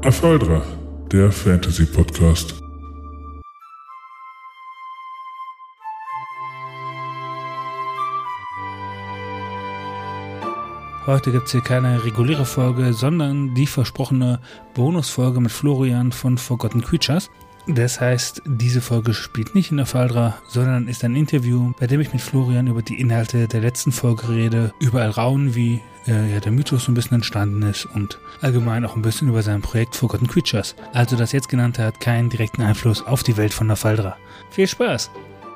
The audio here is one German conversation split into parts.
Afaldra, der Fantasy-Podcast. Heute gibt es hier keine reguläre Folge, sondern die versprochene Bonusfolge mit Florian von Forgotten Creatures. Das heißt, diese Folge spielt nicht in Afaldra, sondern ist ein Interview, bei dem ich mit Florian über die Inhalte der letzten Folge rede, über Alraun, wie der Mythos so ein bisschen entstanden ist und allgemein auch ein bisschen über sein Projekt Forgotten Creatures. Also das jetzt genannte hat keinen direkten Einfluss auf die Welt von Afaldra. Viel Spaß!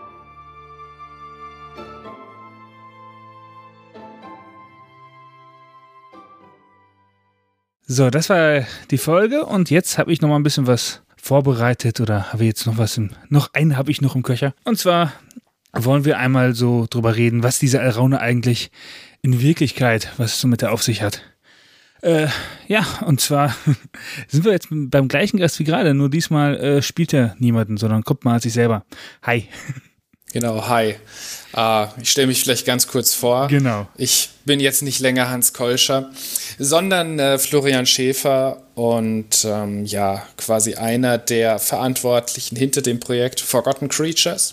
So, das war die Folge und jetzt habe ich noch mal ein bisschen was vorbereitet oder habe jetzt noch was einen habe ich noch im Köcher. Und zwar wollen wir einmal so drüber reden, was diese Alraune eigentlich in Wirklichkeit, was es so mit der auf sich hat. Und zwar sind wir jetzt beim gleichen Gast wie gerade, nur diesmal spielt er niemanden, sondern kommt mal als sich selber. Hi. Genau, hi. Ich stelle mich vielleicht ganz kurz vor. Genau. Ich bin jetzt nicht länger Hans Keuscher, sondern Florian Schäfer und quasi einer der Verantwortlichen hinter dem Projekt Forgotten Creatures.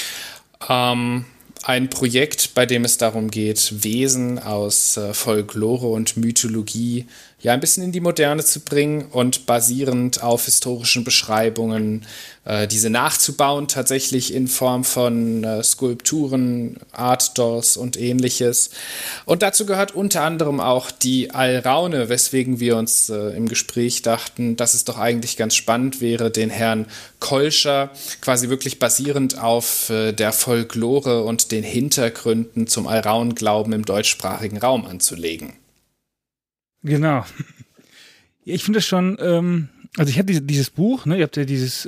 Ein Projekt, bei dem es darum geht, Wesen aus Folklore und Mythologie ein bisschen in die Moderne zu bringen und basierend auf historischen Beschreibungen diese nachzubauen, tatsächlich in Form von Skulpturen, Art Dolls und ähnliches. Und dazu gehört unter anderem auch die Alraune, weswegen wir uns im Gespräch dachten, dass es doch eigentlich ganz spannend wäre, den Herrn Keuscher quasi wirklich basierend auf der Folklore und den Hintergründen zum Alraun-Glauben im deutschsprachigen Raum anzulegen. Genau. Ich finde das schon, also ich habe dieses Buch, ne, ihr habt ja dieses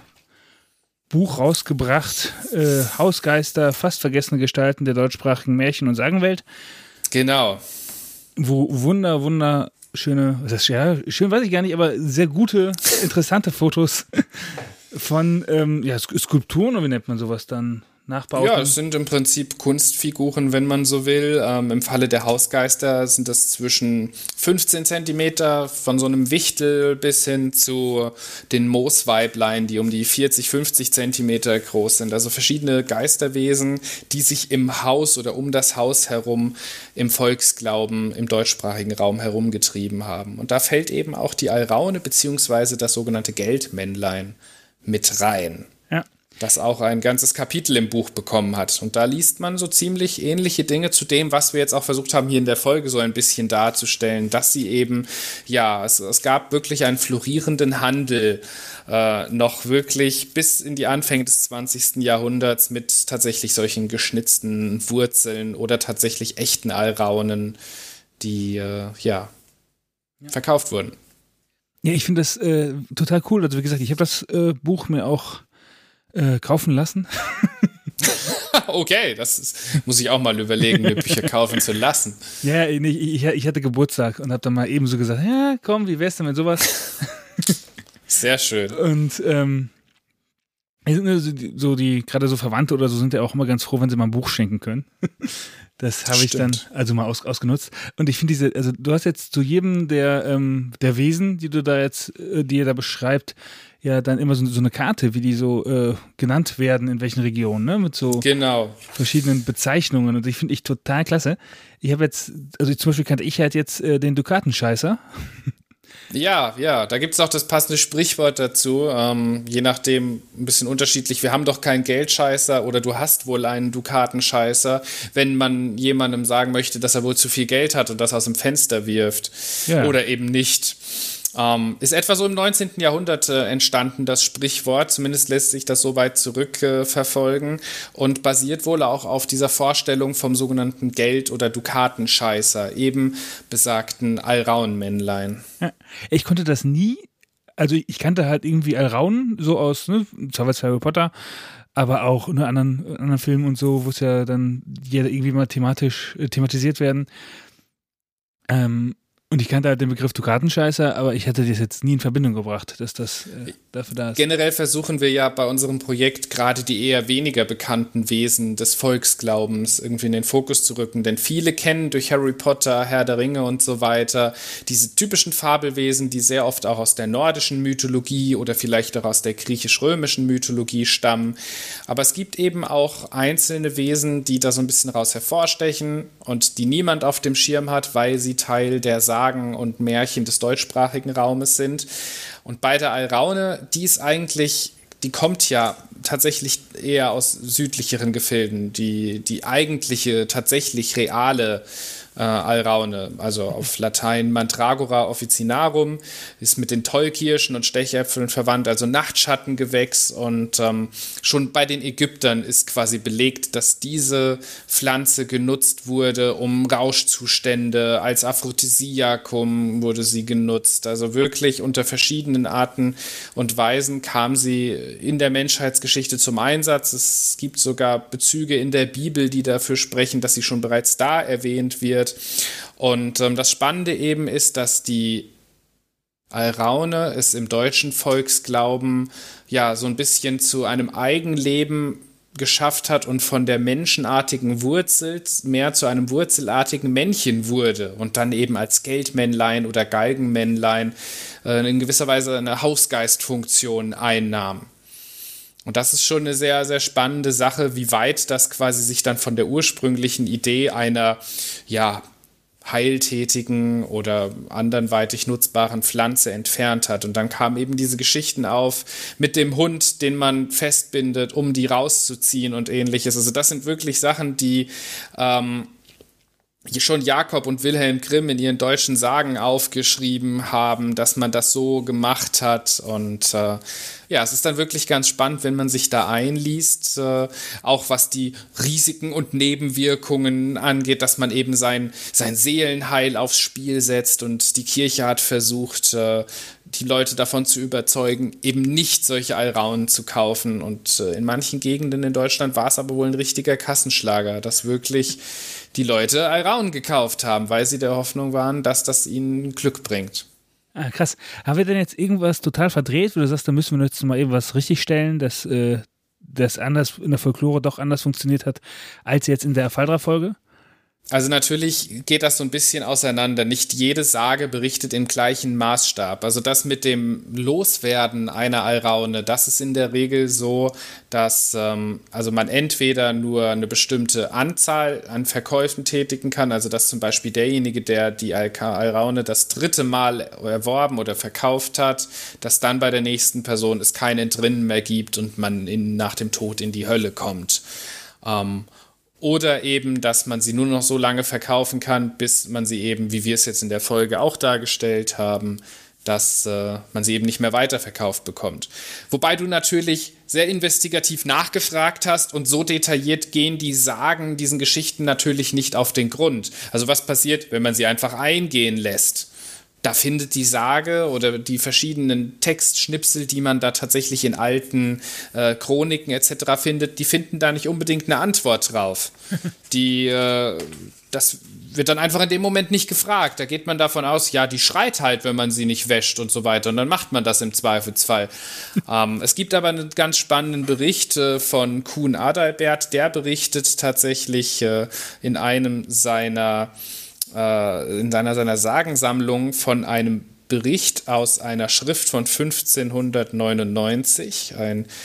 Buch rausgebracht, Hausgeister, fast vergessene Gestalten der deutschsprachigen Märchen- und Sagenwelt. Genau. Wo wunderschöne, schön weiß ich gar nicht, aber sehr gute, interessante Fotos von Skulpturen, oder wie nennt man sowas dann? Nachbauten. Ja, es sind im Prinzip Kunstfiguren, wenn man so will. Im Falle der Hausgeister sind das zwischen 15 Zentimeter von so einem Wichtel bis hin zu den Moosweiblein, die um die 40, 50 Zentimeter groß sind. Also verschiedene Geisterwesen, die sich im Haus oder um das Haus herum im Volksglauben im deutschsprachigen Raum herumgetrieben haben. Und da fällt eben auch die Alraune bzw. das sogenannte Geldmännlein mit rein. Das auch ein ganzes Kapitel im Buch bekommen hat. Und da liest man so ziemlich ähnliche Dinge zu dem, was wir jetzt auch versucht haben, hier in der Folge so ein bisschen darzustellen, dass sie eben, es gab wirklich einen florierenden Handel, noch wirklich bis in die Anfänge des 20. Jahrhunderts mit tatsächlich solchen geschnitzten Wurzeln oder tatsächlich echten Alraunen, die, verkauft wurden. Ja, ich finde das total cool. Also wie gesagt, ich habe das Buch mir auch kaufen lassen. Okay, muss ich auch mal überlegen, mir Bücher kaufen zu lassen. Ja, ich hatte Geburtstag und habe dann mal eben so gesagt, ja, komm, wie wär's denn mit sowas? Sehr schön. Und so die gerade so Verwandte oder so sind ja auch immer ganz froh, wenn sie mal ein Buch schenken können. Das habe ich dann also mal ausgenutzt. Und ich finde du hast jetzt zu jedem der Wesen, die ihr da beschreibt, ja dann immer so eine Karte, wie die so genannt werden, in welchen Regionen, ne? Mit so verschiedenen Bezeichnungen. Und finde ich total klasse. Ich habe jetzt, also zum Beispiel kannte ich halt jetzt den Dukatenscheißer. Ja, da gibt es auch das passende Sprichwort dazu, je nachdem ein bisschen unterschiedlich. Wir haben doch keinen Geldscheißer oder du hast wohl einen Dukatenscheißer, wenn man jemandem sagen möchte, dass er wohl zu viel Geld hat und das aus dem Fenster wirft oder eben nicht. Ist etwa so im 19. Jahrhundert entstanden, das Sprichwort, zumindest lässt sich das so weit zurückverfolgen und basiert wohl auch auf dieser Vorstellung vom sogenannten Geld- oder Dukatenscheißer, eben besagten Alraunmännlein. Ja, ich konnte das nie, also ich kannte halt irgendwie Alraun, so aus, ne, teilweise Harry Potter, aber auch in anderen Filmen und so, wo es ja dann irgendwie mal thematisiert werden. Und ich kannte halt den Begriff Dukatenscheißer, aber ich hätte das jetzt nie in Verbindung gebracht, dass das dafür da ist. Generell versuchen wir ja bei unserem Projekt gerade die eher weniger bekannten Wesen des Volksglaubens irgendwie in den Fokus zu rücken, denn viele kennen durch Harry Potter, Herr der Ringe und so weiter diese typischen Fabelwesen, die sehr oft auch aus der nordischen Mythologie oder vielleicht auch aus der griechisch-römischen Mythologie stammen. Aber es gibt eben auch einzelne Wesen, die da so ein bisschen raus hervorstechen und die niemand auf dem Schirm hat, weil sie Teil der Sagen und Märchen des deutschsprachigen Raumes sind. Und bei der Alraune, die kommt ja tatsächlich eher aus südlicheren Gefilden, die eigentliche, tatsächlich reale Alraune, also auf Latein Mandragora officinarum, ist mit den Tollkirschen und Stechäpfeln verwandt, also Nachtschattengewächs, und schon bei den Ägyptern ist quasi belegt, dass diese Pflanze genutzt wurde, um Rauschzustände, als Aphrodisiakum wurde sie genutzt, also wirklich unter verschiedenen Arten und Weisen kam sie in der Menschheitsgeschichte zum Einsatz. Es gibt sogar Bezüge in der Bibel, die dafür sprechen, dass sie schon bereits da erwähnt wird. Und das Spannende eben ist, dass die Alraune es im deutschen Volksglauben ja so ein bisschen zu einem Eigenleben geschafft hat und von der menschenartigen Wurzel mehr zu einem wurzelartigen Männchen wurde und dann eben als Geldmännlein oder Galgenmännlein in gewisser Weise eine Hausgeistfunktion einnahm. Und das ist schon eine sehr, sehr spannende Sache, wie weit das quasi sich dann von der ursprünglichen Idee einer, ja, heiltätigen oder anderweitig nutzbaren Pflanze entfernt hat. Und dann kamen eben diese Geschichten auf mit dem Hund, den man festbindet, um die rauszuziehen und ähnliches. Also das sind wirklich Sachen, die schon Jakob und Wilhelm Grimm in ihren deutschen Sagen aufgeschrieben haben, dass man das so gemacht hat. Und ja, es ist dann wirklich ganz spannend, wenn man sich da einliest, auch was die Risiken und Nebenwirkungen angeht, dass man eben sein Seelenheil aufs Spiel setzt. Und die Kirche hat versucht, die Leute davon zu überzeugen, eben nicht solche Alraunen zu kaufen. Und in manchen Gegenden in Deutschland war es aber wohl ein richtiger Kassenschlager, dass wirklich die Leute Alraunen gekauft haben, weil sie der Hoffnung waren, dass das ihnen Glück bringt. Ah, krass. Haben wir denn jetzt irgendwas total verdreht, wo du sagst, da müssen wir jetzt mal eben was richtigstellen, dass das anders in der Folklore doch anders funktioniert hat, als jetzt in der Faldra-Folge? Also natürlich geht das so ein bisschen auseinander. Nicht jede Sage berichtet im gleichen Maßstab. Also das mit dem Loswerden einer Alraune, das ist in der Regel so, dass also man entweder nur eine bestimmte Anzahl an Verkäufen tätigen kann, also dass zum Beispiel derjenige, der die Alraune das 3. Mal erworben oder verkauft hat, dass dann bei der nächsten Person es kein Entrinnen mehr gibt und man nach dem Tod in die Hölle kommt. Oder eben, dass man sie nur noch so lange verkaufen kann, bis man sie eben, wie wir es jetzt in der Folge auch dargestellt haben, dass man sie eben nicht mehr weiterverkauft bekommt. Wobei du natürlich sehr investigativ nachgefragt hast und so detailliert gehen die Sagen diesen Geschichten natürlich nicht auf den Grund. Also was passiert, wenn man sie einfach eingehen lässt? Da findet die Sage oder die verschiedenen Textschnipsel, die man da tatsächlich in alten Chroniken etc. findet, die finden da nicht unbedingt eine Antwort drauf. Das wird dann einfach in dem Moment nicht gefragt. Da geht man davon aus, ja, die schreit halt, wenn man sie nicht wäscht und so weiter. Und dann macht man das im Zweifelsfall. Es gibt aber einen ganz spannenden Bericht von Kuhn Adalbert. Der berichtet tatsächlich in seiner Sagensammlung von einem Bericht aus einer Schrift von 1599,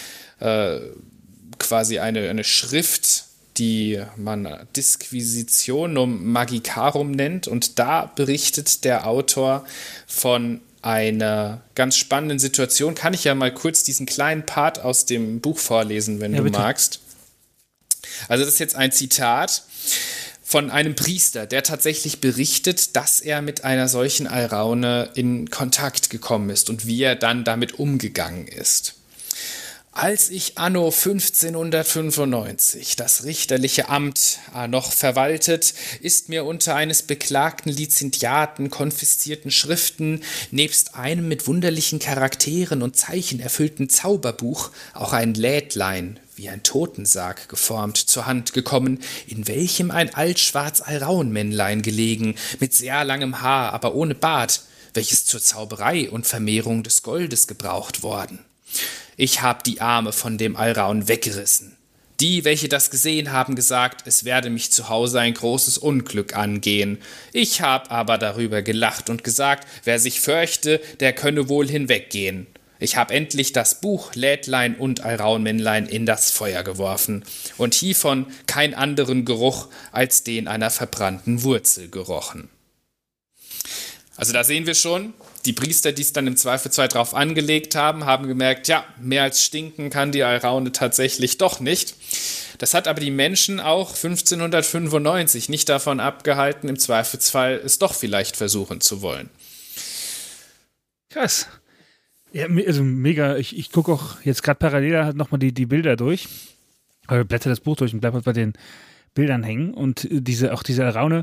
quasi eine Schrift, die man Disquisitionum Magicarum nennt, und da berichtet der Autor von einer ganz spannenden Situation. Kann ich ja mal kurz diesen kleinen Part aus dem Buch vorlesen, wenn du magst. Also das ist jetzt ein Zitat von einem Priester, der tatsächlich berichtet, dass er mit einer solchen Alraune in Kontakt gekommen ist und wie er dann damit umgegangen ist. Als ich anno 1595 das richterliche Amt noch verwaltet, ist mir unter eines beklagten Lizenziaten konfiszierten Schriften nebst einem mit wunderlichen Charakteren und Zeichen erfüllten Zauberbuch auch ein Lädlein, wie ein Totensarg geformt, zur Hand gekommen, in welchem ein altschwarz-Alraunmännlein gelegen, mit sehr langem Haar, aber ohne Bart, welches zur Zauberei und Vermehrung des Goldes gebraucht worden. Ich hab die Arme von dem Alraun weggerissen. Die, welche das gesehen haben, gesagt, es werde mich zu Hause ein großes Unglück angehen. Ich hab aber darüber gelacht und gesagt, wer sich fürchte, der könne wohl hinweggehen. Ich hab endlich das Buch, Lädlein und Alraunmännlein in das Feuer geworfen und hievon kein anderen Geruch als den einer verbrannten Wurzel gerochen. Also da sehen wir schon, die Priester, die es dann im Zweifelsfall drauf angelegt haben, haben gemerkt, ja, mehr als stinken kann die Alraune tatsächlich doch nicht. Das hat aber die Menschen auch 1595 nicht davon abgehalten, im Zweifelsfall es doch vielleicht versuchen zu wollen. Krass. Ja, also mega. Ich gucke auch jetzt gerade parallel halt nochmal die Bilder durch. Blätter das Buch durch und bleib halt bei den Bildern hängen. Und auch diese Alraune,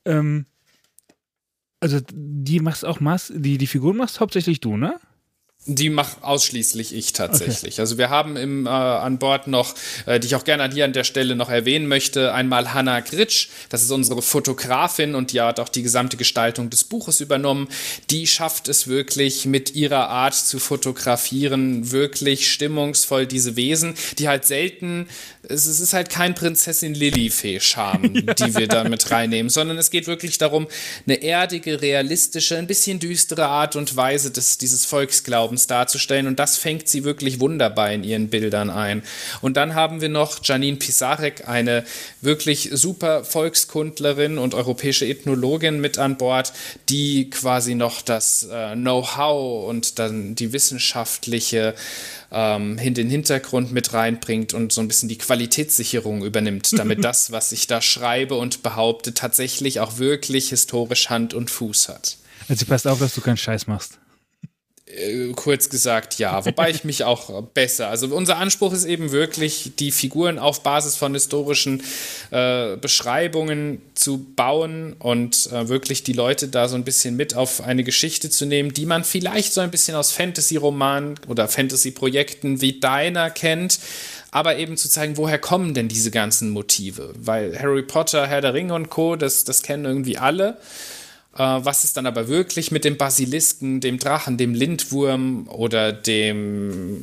also die machst auch die Figuren machst hauptsächlich du, ne? Die mache ausschließlich ich tatsächlich. Okay. Also wir haben an Bord noch, die ich auch gerne hier an der Stelle noch erwähnen möchte, einmal Hannah Gritsch, das ist unsere Fotografin und die hat auch die gesamte Gestaltung des Buches übernommen. Die schafft es wirklich mit ihrer Art zu fotografieren, wirklich stimmungsvoll diese Wesen, die halt selten, es ist halt kein Prinzessin Lilifee-Charme, die wir da mit reinnehmen, sondern es geht wirklich darum, eine erdige, realistische, ein bisschen düstere Art und Weise dieses Volksglaubens darzustellen und das fängt sie wirklich wunderbar in ihren Bildern ein. Und dann haben wir noch Janine Pisarek, eine wirklich super Volkskundlerin und europäische Ethnologin mit an Bord, die quasi noch das Know-how und dann die wissenschaftliche in den Hintergrund mit reinbringt und so ein bisschen die Qualitätssicherung übernimmt, damit das, was ich da schreibe und behaupte, tatsächlich auch wirklich historisch Hand und Fuß hat. Also passt auf, dass du keinen Scheiß machst. Kurz gesagt, ja. Wobei ich mich auch besser. Also unser Anspruch ist eben wirklich, die Figuren auf Basis von historischen Beschreibungen zu bauen und wirklich die Leute da so ein bisschen mit auf eine Geschichte zu nehmen, die man vielleicht so ein bisschen aus Fantasy-Romanen oder Fantasy-Projekten wie deiner kennt, aber eben zu zeigen, woher kommen denn diese ganzen Motive? Weil Harry Potter, Herr der Ringe und Co., das kennen irgendwie alle. Was ist dann aber wirklich mit dem Basilisken, dem Drachen, dem Lindwurm oder den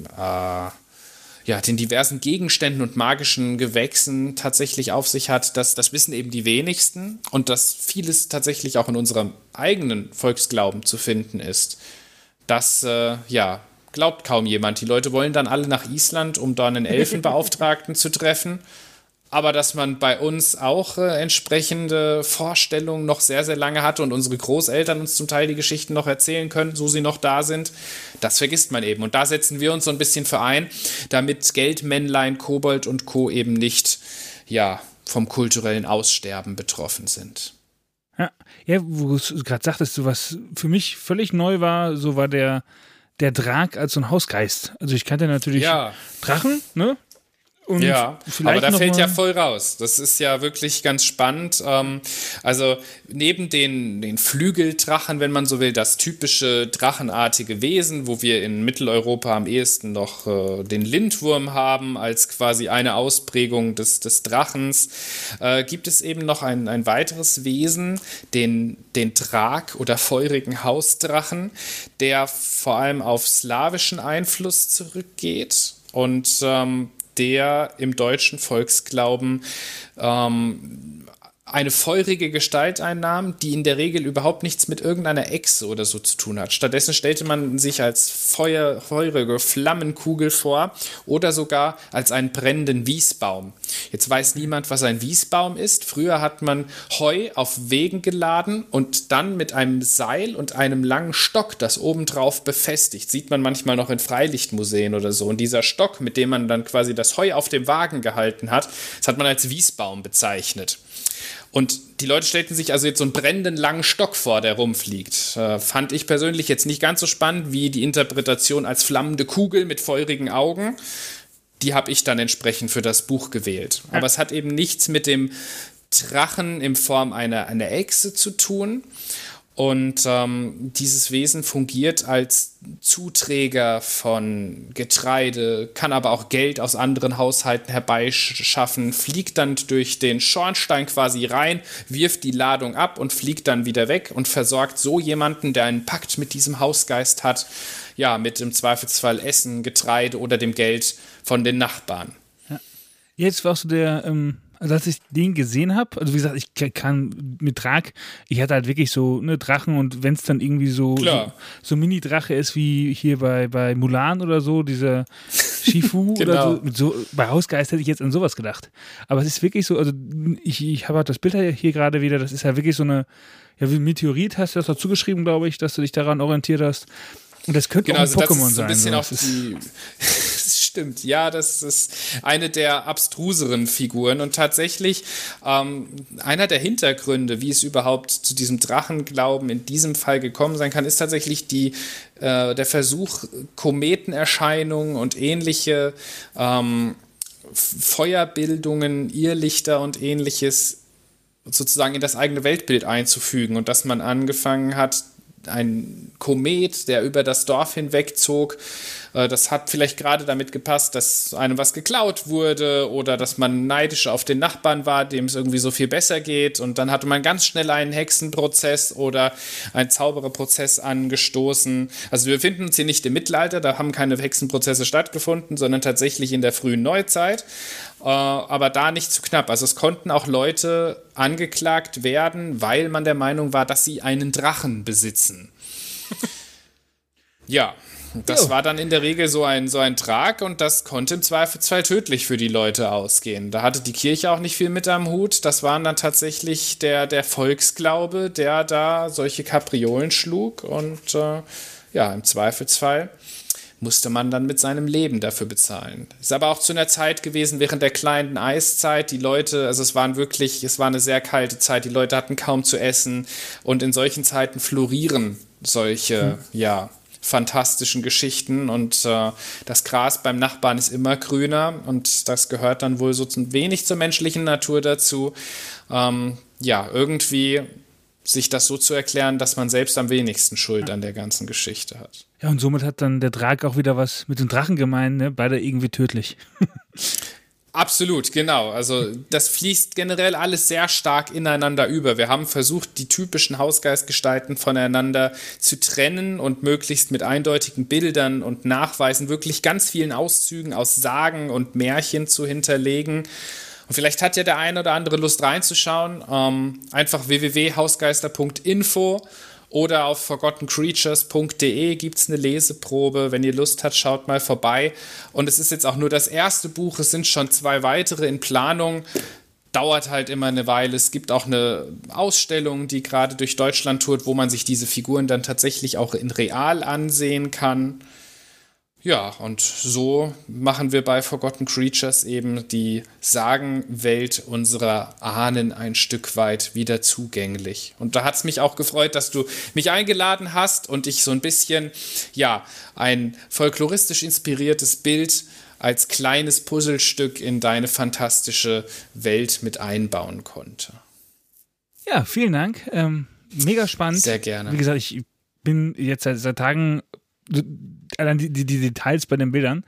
diversen Gegenständen und magischen Gewächsen tatsächlich auf sich hat, das wissen eben die wenigsten und dass vieles tatsächlich auch in unserem eigenen Volksglauben zu finden ist. Das, glaubt kaum jemand. Die Leute wollen dann alle nach Island, um da einen Elfenbeauftragten zu treffen. Aber dass man bei uns auch entsprechende Vorstellungen noch sehr, sehr lange hatte und unsere Großeltern uns zum Teil die Geschichten noch erzählen können, so sie noch da sind, das vergisst man eben. Und da setzen wir uns so ein bisschen für ein, damit Geldmännlein, Kobold und Co. eben nicht vom kulturellen Aussterben betroffen sind. Ja, wo du gerade sagtest, so was für mich völlig neu war, so war der Drag als so ein Hausgeist. Also ich kannte natürlich Drachen, ne? Und ja, aber da fällt ja voll raus. Das ist ja wirklich ganz spannend. Also neben den Flügeldrachen, wenn man so will, das typische drachenartige Wesen, wo wir in Mitteleuropa am ehesten noch den Lindwurm haben, als quasi eine Ausprägung des Drachens, gibt es eben noch ein weiteres Wesen, den Drag oder feurigen Hausdrachen, der vor allem auf slawischen Einfluss zurückgeht und der im deutschen Volksglauben eine feurige Gestalt einnahm, die in der Regel überhaupt nichts mit irgendeiner Echse oder so zu tun hat. Stattdessen stellte man sich als feurige Flammenkugel vor oder sogar als einen brennenden Wiesbaum. Jetzt weiß niemand, was ein Wiesbaum ist. Früher hat man Heu auf Wegen geladen und dann mit einem Seil und einem langen Stock das obendrauf befestigt. Sieht man manchmal noch in Freilichtmuseen oder so. Und dieser Stock, mit dem man dann quasi das Heu auf dem Wagen gehalten hat, das hat man als Wiesbaum bezeichnet. Und die Leute stellten sich also jetzt so einen brennenden langen Stock vor, der rumfliegt. Fand ich persönlich jetzt nicht ganz so spannend wie die Interpretation als flammende Kugel mit feurigen Augen. Die habe ich dann entsprechend für das Buch gewählt. Ja. Aber es hat eben nichts mit dem Drachen in Form einer Echse zu tun. Und dieses Wesen fungiert als Zuträger von Getreide, kann aber auch Geld aus anderen Haushalten herbeischaffen, fliegt dann durch den Schornstein quasi rein, wirft die Ladung ab und fliegt dann wieder weg und versorgt so jemanden, der einen Pakt mit diesem Hausgeist hat, ja, mit im Zweifelsfall Essen, Getreide oder dem Geld von den Nachbarn. Ja. Jetzt warst du also als ich den gesehen habe, also wie gesagt, ich kann mit Drag, ich hatte halt wirklich so Drachen und wenn es dann irgendwie so Mini-Drache ist wie hier bei Mulan oder so, dieser Shifu genau. oder so, bei Hausgeist hätte ich jetzt an sowas gedacht. Aber es ist wirklich so, also ich habe halt das Bild hier gerade wieder, das ist ja wirklich so eine, ja wie ein Meteorit hast du das dazu geschrieben, glaube ich, dass du dich daran orientiert hast. Und das könnte auch ein Pokémon sein. Das ist ein bisschen auf die... Stimmt, ja, das ist eine der abstruseren Figuren und tatsächlich einer der Hintergründe, wie es überhaupt zu diesem Drachenglauben in diesem Fall gekommen sein kann, ist tatsächlich der Versuch, Kometenerscheinungen und ähnliche Feuerbildungen, Irrlichter und ähnliches sozusagen in das eigene Weltbild einzufügen und dass man angefangen hat, ein Komet, der über das Dorf hinwegzog. Das hat vielleicht gerade damit gepasst, dass einem was geklaut wurde oder dass man neidisch auf den Nachbarn war, dem es irgendwie so viel besser geht. Und dann hatte man ganz schnell einen Hexenprozess oder einen Zaubererprozess angestoßen. Also wir befinden uns hier nicht im Mittelalter, da haben keine Hexenprozesse stattgefunden, sondern tatsächlich in der frühen Neuzeit. Aber da nicht zu knapp. Also es konnten auch Leute angeklagt werden, weil man der Meinung war, dass sie einen Drachen besitzen. Ja, das war dann in der Regel so ein Trag und das konnte im Zweifelsfall tödlich für die Leute ausgehen. Da hatte die Kirche auch nicht viel mit am Hut. Das waren dann tatsächlich der Volksglaube, der da solche Kapriolen schlug und im Zweifelsfall musste man dann mit seinem Leben dafür bezahlen. Ist aber auch zu einer Zeit gewesen, während der kleinen Eiszeit, die Leute, also es war eine sehr kalte Zeit, die Leute hatten kaum zu essen und in solchen Zeiten florieren solche, fantastischen Geschichten und das Gras beim Nachbarn ist immer grüner und das gehört dann wohl so ein wenig zur menschlichen Natur dazu, irgendwie sich das so zu erklären, dass man selbst am wenigsten Schuld an der ganzen Geschichte hat. Ja, und somit hat dann der Drag auch wieder was mit den Drachen gemein, ne? Beide irgendwie tödlich. Absolut, genau. Also das fließt generell alles sehr stark ineinander über. Wir haben versucht, die typischen Hausgeistgestalten voneinander zu trennen und möglichst mit eindeutigen Bildern und Nachweisen wirklich ganz vielen Auszügen aus Sagen und Märchen zu hinterlegen. Und vielleicht hat ja der eine oder andere Lust reinzuschauen. Einfach www.hausgeister.info oder auf forgottencreatures.de gibt es eine Leseprobe. Wenn ihr Lust habt, schaut mal vorbei. Und es ist jetzt auch nur das erste Buch. Es sind schon 2 weitere in Planung. Dauert halt immer eine Weile. Es gibt auch eine Ausstellung, die gerade durch Deutschland tourt, wo man sich diese Figuren dann tatsächlich auch in real ansehen kann. Ja, und so machen wir bei Forgotten Creatures eben die Sagenwelt unserer Ahnen ein Stück weit wieder zugänglich. Und da hat es mich auch gefreut, dass du mich eingeladen hast und ich so ein bisschen, ein folkloristisch inspiriertes Bild als kleines Puzzlestück in deine fantastische Welt mit einbauen konnte. Ja, vielen Dank. Mega spannend. Sehr gerne. Wie gesagt, ich bin jetzt seit Tagen allein die Details bei den Bildern.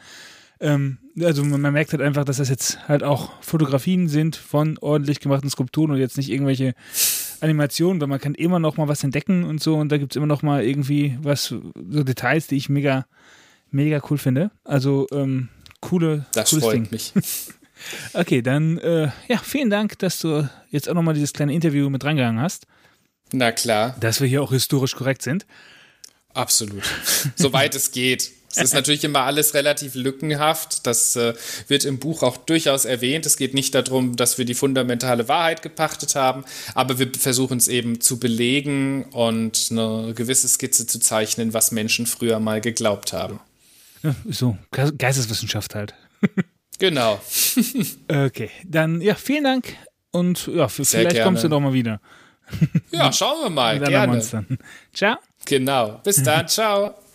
Also man merkt halt einfach, dass das jetzt halt auch Fotografien sind von ordentlich gemachten Skulpturen und jetzt nicht irgendwelche Animationen, weil man kann immer noch mal was entdecken und so und da gibt es immer noch mal irgendwie so Details, die ich mega, mega cool finde. Also cooles freut Ding. Mich. Okay, dann vielen Dank, dass du jetzt auch noch mal dieses kleine Interview mit drangegangen hast. Na klar. Dass wir hier auch historisch korrekt sind. Absolut. Soweit es geht. Es ist natürlich immer alles relativ lückenhaft. Das wird im Buch auch durchaus erwähnt. Es geht nicht darum, dass wir die fundamentale Wahrheit gepachtet haben, aber wir versuchen es eben zu belegen und eine gewisse Skizze zu zeichnen, was Menschen früher mal geglaubt haben. Ja, so, Geisteswissenschaft halt. Genau. Okay, dann vielen Dank Und ja, vielleicht gerne. kommst du doch mal wieder. Ja, schauen wir mal. Dann Gerne. Ciao. Genau. Bis dann. Ciao.